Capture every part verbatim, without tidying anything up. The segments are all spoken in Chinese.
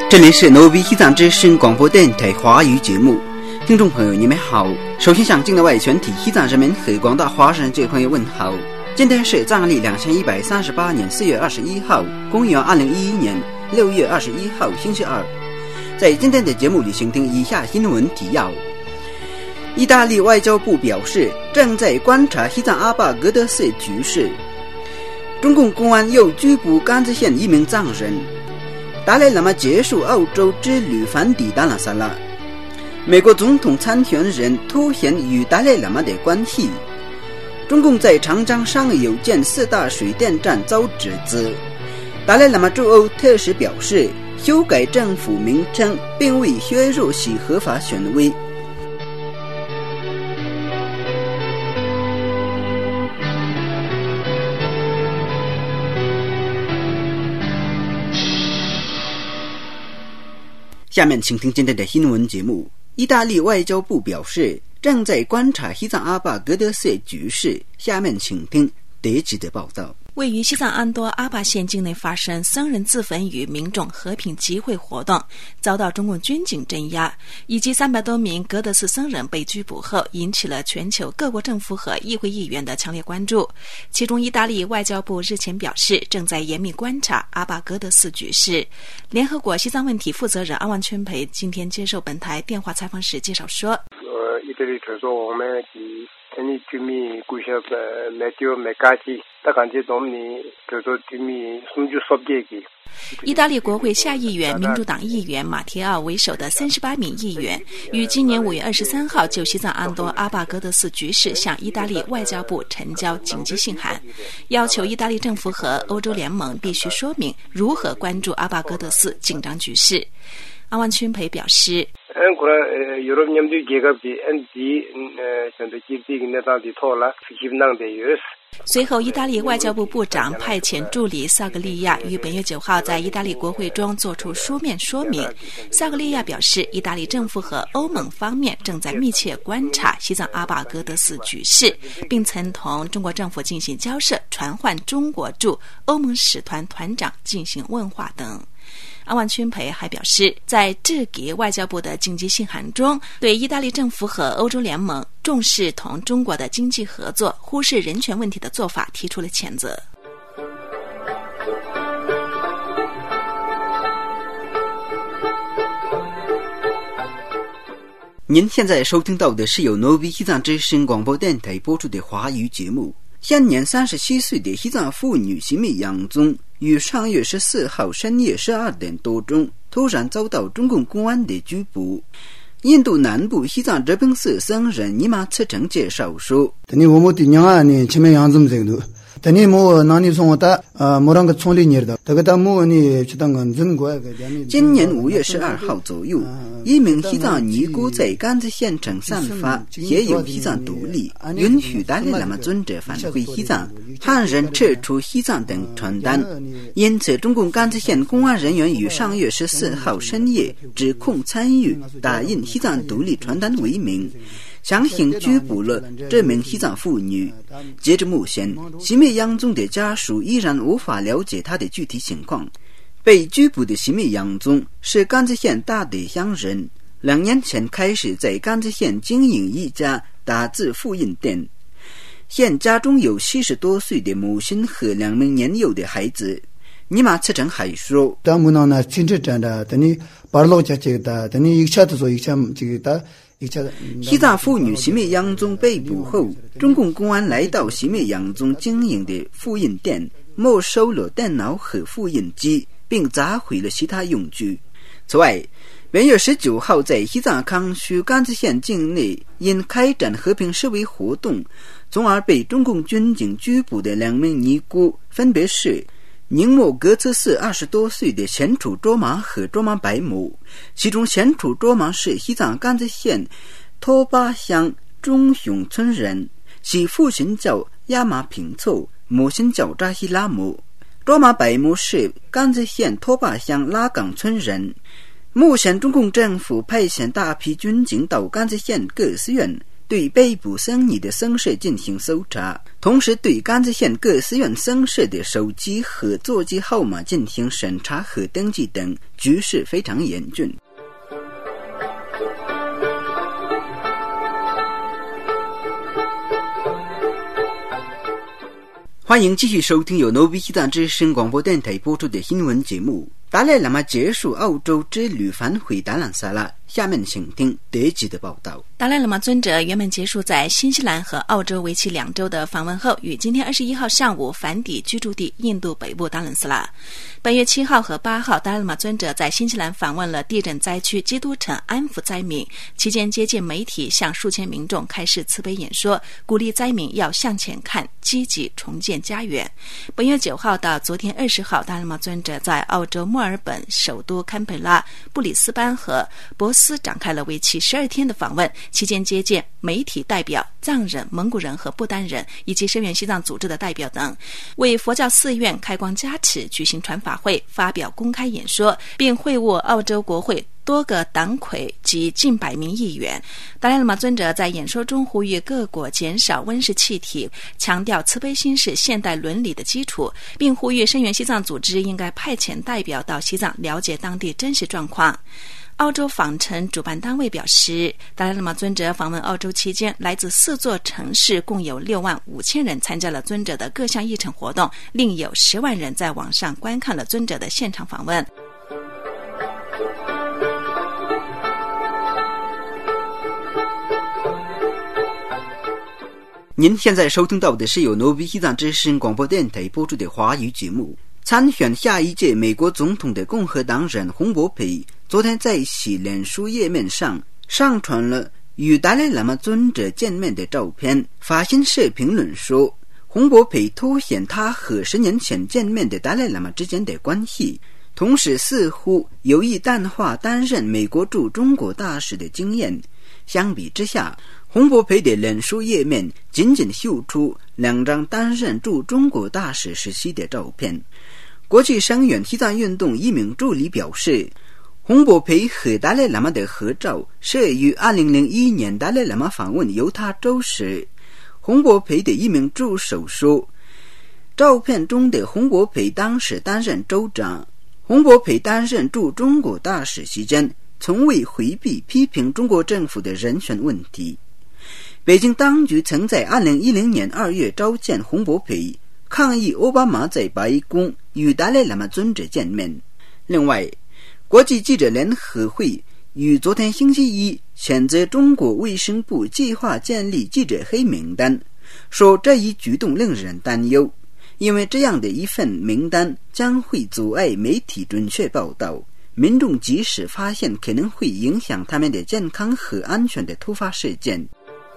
这里是挪威西藏之声广播电台华语节目，听众朋友你们好。首先向境内外全体西藏人民和广大华人界朋友问好。今天是藏历两千一百三十八年四月二十一号，公元二零一一年六月二十一号星期二。在今天的节目里，请听以下新闻提要。意大利外交部表示，正在观察西藏阿巴格德寺局势。中共公安又拘捕甘孜县一名藏人。达赖喇嘛结束欧洲之旅返抵达拉萨拉。美国总统参选人凸显与达赖喇嘛的关系。中共在长江上游建四大水电站遭指责。达赖喇嘛驻欧特使表示，修改政府名称并未削弱其合法权威。下面请听今天的新闻节目。意大利外交部表示，正在观察西藏阿巴格德寺局势。下面请听德记的报道。 位于西藏安多阿坝县境内发生僧人自焚与民众和平集会活动，遭到中共军警镇压，以及三百多名格德寺僧人被拘捕后，引起了全球各国政府和议会议员的强烈关注。其中，意大利外交部日前表示，正在严密观察阿巴格德寺局势。联合国西藏问题负责人阿万圈培今天接受本台电话采访时介绍说， 呃，意大利传说我们的当地居民过去呃没丢没干净，但感觉我们传说居民送就说这个。 意大利国会下议院民主党议员马提奥为首的三十八名议员，于今年五月二十三号就西藏安多阿巴格德寺局势向意大利外交部呈交紧急信函，要求意大利政府和欧洲联盟必须说明如何关注阿巴格德寺紧张局势。阿万圈培表示，随后，意大利外交部部长派遣助理萨格利亚于本月九号在意大利国会中作出书面说明。萨格利亚表示，意大利政府和欧盟方面正在密切观察西藏阿巴格德寺局势，并曾同中国政府进行交涉，传唤中国驻欧盟使团团长进行问话等。阿万圈培还表示，在致给外交部的紧急信函中，对意大利政府和欧洲联盟重视同中国的经济合作、忽视人权问题的做法提出了谴责。 您现在收听到的是由挪威西藏之声广播电台播出的华语节目。现年三十七岁的西藏妇女席密杨宗于上月十四号深夜十二点多钟突然遭到中共公安的拘捕。印度南部西藏哲宾寺僧人尼玛次成介绍说，今年五月十二号左右，一名西藏尼姑在甘孜县城散发写有西藏独立、允许达赖喇嘛尊者返回西藏、汉人撤出西藏等传单，因此中共甘孜县公安人员于上月十四号深夜指控参与打印西藏独立传单为名，强行拘捕了这名西藏妇女。截至目前，席密杨宗的家属依然无法了解她的具体情况。被拘捕的席密杨宗是甘孜县大德乡人，两年前开始在甘孜县经营一家打字复印店。现家中有七十多岁的母亲和两名年幼的孩子。尼玛次成还说，西藏妇女席密杨宗被捕后，中共公安来到席密杨宗经营的复印店，没收了电脑和复印机，并砸毁了其他用具。此外，本月十九号在西藏康区甘孜县境内因开展和平示威活动，从而被中共军警拘捕的两名尼姑，分别是宁木格措寺二十多岁的前楚卓玛和卓玛白母，其中前楚卓玛是西藏甘孜县托巴乡中雄村人，其父亲叫亚马平措，母亲叫扎西拉姆。卓玛白母是甘孜县托巴乡拉岗村人。目前中共政府派遣大批军警到甘孜县各寺院， 对被捕僧尼的僧舍进行搜查，同时对甘孜县各寺院僧舍的手机和座机号码进行审查和登记等，局势非常严峻。欢迎继续收听由诺比西藏之声广播电台播出的新闻节目。达赖喇嘛结束澳洲之旅返回达兰萨拉，下面请听第一集的报道。 达赖喇嘛尊者原本结束在新西兰和澳洲为期两周的访问后，于今天二十一号上午返抵居住地印度北部达兰萨拉。本月七号和八号，达赖喇嘛尊者在新西兰访问了地震灾区基督城，安抚灾民，期间接见媒体，向数千民众开示慈悲演说，鼓励灾民要向前看，积极重建家园。本月九号到昨天二十号，达赖喇嘛尊者在澳洲墨尔本、首都堪培拉、布里斯班和博斯展开了为期十二天的访问，期间接见媒体代表、藏人、蒙古人和不丹人以及声援西藏组织的代表等，为佛教寺院开光加持，举行传法会，发表公开演说，并会晤澳洲国会多个党魁及近百名议员。达赖喇嘛尊者在演说中呼吁各国减少温室气体，强调慈悲心是现代伦理的基础，并呼吁声援西藏组织应该派遣代表到西藏了解当地真实状况。澳洲访城主办单位表示，达赖喇嘛尊者访问澳洲期间，来自四座城市共有六万五千人参加了尊者的各项议程活动，另有十万人在网上观看了尊者的现场访问。 您现在收听到的是由诺比西藏之声广播电台播出的华语节目。参选下一届美国总统的共和党人洪博培昨天在其脸书页面上上传了与达赖喇嘛尊者见面的照片。法新社评论说，洪博培凸显他和十年前见面的达赖喇嘛之间的关系，同时似乎有意淡化担任美国驻中国大使的经验。相比之下，洪博培的脸书页面仅仅秀出两张担任驻中国大使时期的照片。国际声援西藏运动一名助理表示，洪博培和达赖喇嘛的合照是于二零零一年达赖喇嘛访问犹他州时。洪博培的一名助手说，照片中的洪博培当时担任州长。洪博培担任驻中国大使期间，从未回避批评中国政府的人权问题。北京当局曾在二零一零年二月召见洪博培，抗议奥巴马在白宫与达赖喇嘛尊者见面。另外，国际记者联合会于昨天星期一谴责中国卫生部计划建立记者黑名单，说这一举动令人担忧，因为这样的一份名单将会阻碍媒体准确报道，民众即使发现可能会影响他们的健康和安全的突发事件。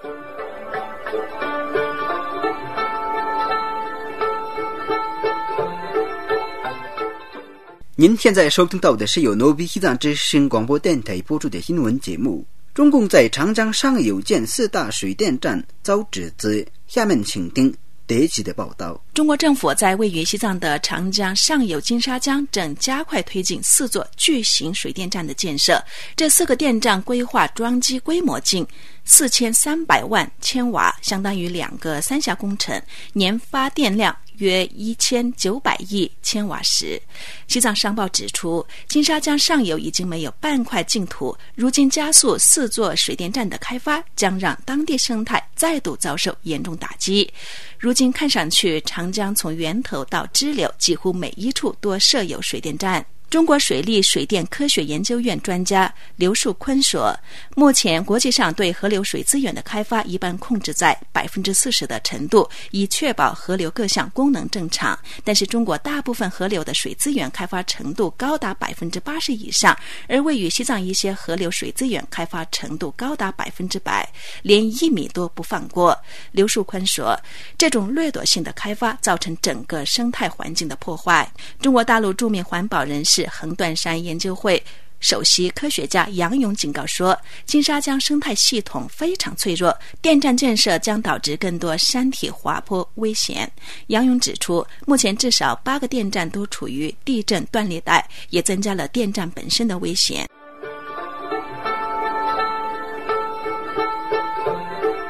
您现在收听到的是由诺比西藏之声广播电台播出的新闻节目。中共在长江上游建四大水电站遭指责，下面请听第一集的报道。 中国政府在位于西藏的长江上游金沙江正加快推进四座巨型水电站的建设。这四个电站规划装机规模近四千三百万千瓦，相当于两个三峡工程，年发电量约一千九百亿千瓦时。西藏商报指出，金沙江上游已经没有半块净土，如今加速四座水电站的开发，将让当地生态再度遭受严重打击。如今看上去，长江从源头到支流几乎每一处都设有水电站。中国水利水电科学研究院专家刘树坤说，目前国际上对河流水资源的开发一般控制在 百分之四十 的程度，以确保河流各项功能正常。但是中国大部分河流的水资源开发程度高达 百分之八十 以上，而位于西藏一些河流水资源开发程度高达 百分之百， 连一米都不放过。刘树坤说，这种掠夺性的开发造成整个生态环境的破坏。中国大陆著名环保人士横断山研究会首席科学家杨勇警告说，金沙江生态系统非常脆弱，电站建设将导致更多山体滑坡危险。杨勇指出，目前至少八个电站都处于地震断裂带，也增加了电站本身的危险。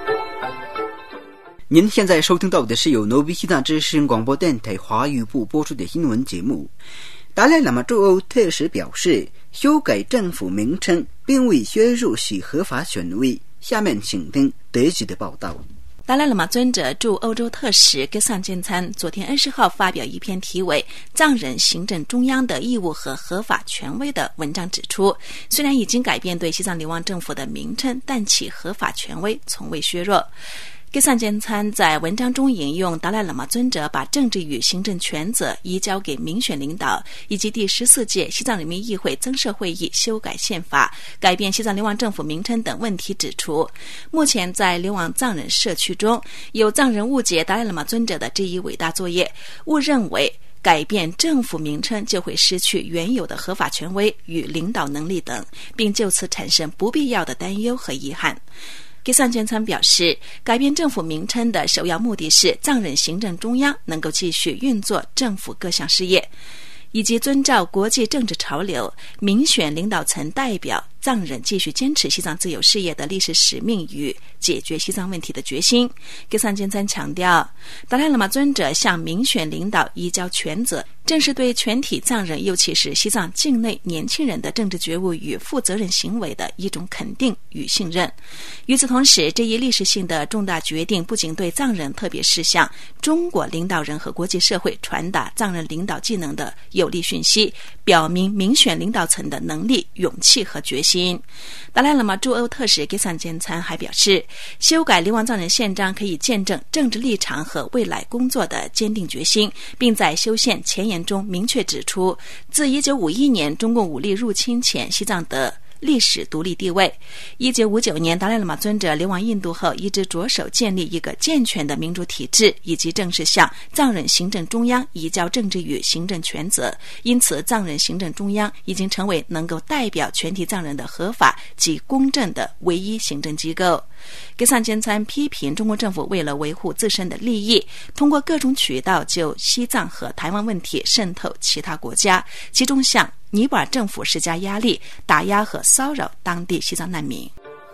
您现在收听到的是由诺比西藏之声广播电台华语部播出的新闻节目。达赖喇嘛驻欧特使表示，修改政府名称并未削弱其合法权威。下面请听德籍的报道。 达赖喇嘛尊者驻欧洲特使格桑坚参昨天二十号发表一篇题为《藏人行政中央的义务和合法权威》的文章，指出，虽然已经改变对西藏流亡政府的名称，但其合法权威从未削弱。格桑坚参在文章中引用达赖喇嘛尊者把政治与行政权责移交给民选领导，以及第十四届西藏人民议会增设会议修改宪法、改变西藏流亡政府名称等问题，指出，目前在流亡藏人社区中，有藏人误解达赖喇嘛尊者的这一伟大作业，误认为改变政府名称就会失去原有的合法权威与领导能力等，并就此产生不必要的担忧和遗憾。格桑坚参表示，改变政府名称的首要目的是藏人行政中央能够继续运作政府各项事业，以及遵照国际政治潮流，民选领导层代表藏人继续坚持西藏自由事业的历史使命与解决西藏问题的决心。格桑坚参强调，达赖喇嘛尊者向民选领导移交权责，正是对全体藏人，尤其是西藏境内年轻人的政治觉悟与负责任行为的一种肯定与信任。与此同时，这一历史性的重大决定不仅对藏人，特别是向中国领导人和国际社会传达藏人领导技能的有力讯息，表明民选领导层的能力、勇气和决心。达赖喇嘛驻欧特使格桑坚参还表示，修改流亡藏人宪章可以见证政治立场和未来工作的坚定决心，并在修宪前言中明确指出，自一九五一年中共武力入侵前，西藏的历史独立地位。一九五九年达赖喇嘛尊者流亡印度后，一直着手建立一个健全的民主体制，以及正式向藏人行政中央移交政治与行政权责。因此，藏人行政中央已经成为能够代表全体藏人的合法及公正的唯一行政机构。格桑坚参批评中国政府为了维护自身的利益，通过各种渠道就西藏和台湾问题渗透其他国家，其中向尼泊尔政府施加压力，打压和骚扰当地西藏难民。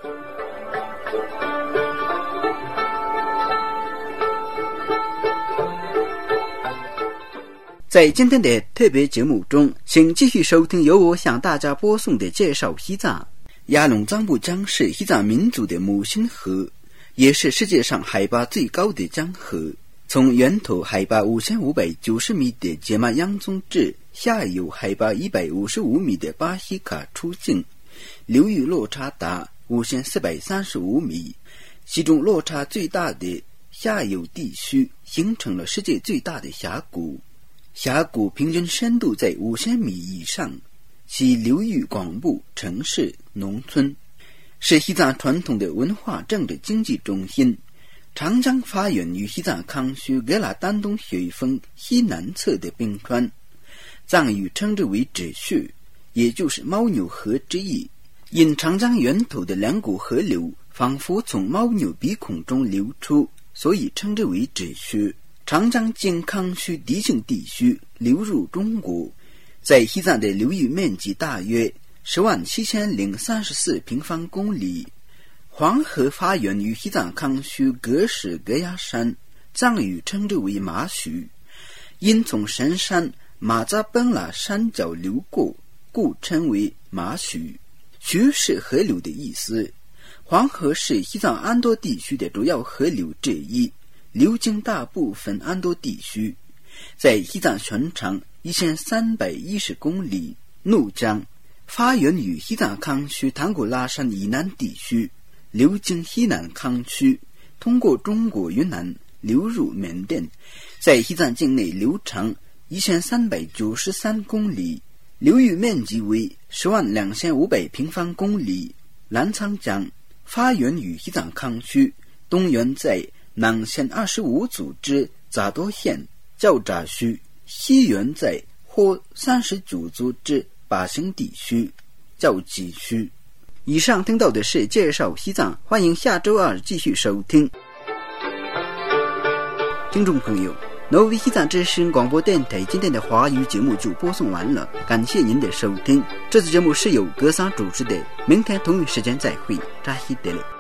在今天的特别节目中，请继续收听由我向大家播送的介绍西藏。雅龙藏布江是西藏民族的母亲河，也是世界上海拔最高的江河。从源头海拔五千五百九十米的杰玛央宗至下游海拔一百五十五米的巴希卡出境，流域落差达五千四百三十五米，其中落差最大的下游地区形成了世界最大的峡谷，峡谷平均深度在五千米以上，其流域广布城市、农村，是西藏传统的文化、政治、经济中心。长江发源于西藏康区格拉丹东雪峰西南侧的冰川，藏语称之为止穴，也就是牦牛河之意。因长江源头的两股河流仿佛从牦牛鼻孔中流出，所以称之为止穴。长江经康区敌境地区流入中国，在西藏的流域面积大约十万七千零三十四平方公里。黄河发源于西藏康区格什格亚山，藏语称之为马许，因从神山马扎奔拉山脚流过，故称为马许。许是河流的意思。黄河是西藏安多地区的主要河流之一，流经大部分安多地区，在西藏全长一千三百一十公里。怒江发源于西藏康区唐古拉山以南地区，流经西南康区，通过中国云南流入缅甸，在西藏境内流长一千三百九十三公里，流域面积为十万两千五百平方公里。澜沧江发源于西藏康区，东源在囊县二十五组之扎多县较扎区，西源在或三十九组之巴兴地区较集区。以上听到的是介绍西藏，欢迎下周二继续收听。听众朋友，Novi西藏之声广播电台今天的华语节目就播送完了，感谢您的收听。这次节目是由格桑主持的，明天同一时间再会，扎西德勒。